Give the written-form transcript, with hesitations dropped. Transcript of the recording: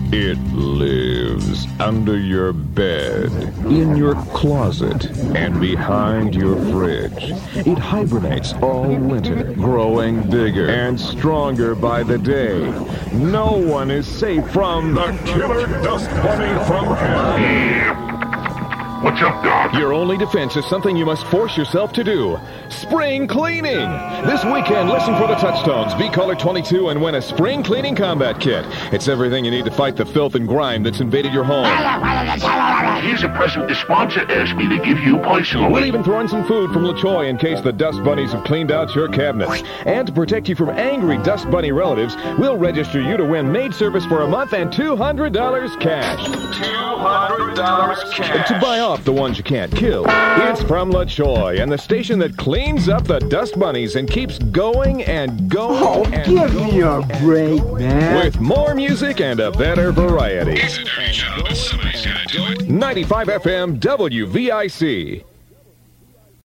It lives under your bed, in your closet, and behind your fridge. It hibernates all winter, growing bigger and stronger by the day. No one is safe from the killer dust bunny from hell. What's up, Doc? Your only defense is something you must force yourself to do. Spring cleaning! This weekend, listen for the touchstones, Be Color 22, and win a spring cleaning combat kit. It's everything you need to fight the filth and grime that's invaded your home. Here's a present the sponsor asked me to give you personally. We'll even throw in some food from LaChoy in case the dust bunnies have cleaned out your cabinets. And to protect you from angry dust bunny relatives, we'll register you to win maid service for a month and $200 cash. $200 cash. To buy off the ones you can't kill. It's from LaChoy and the station that cleans up the dust bunnies and keeps going and going. Oh, and give going me a break, man. with more music and a better variety. It's a dirty job, but somebody's gotta do it. 95 FM WVIC.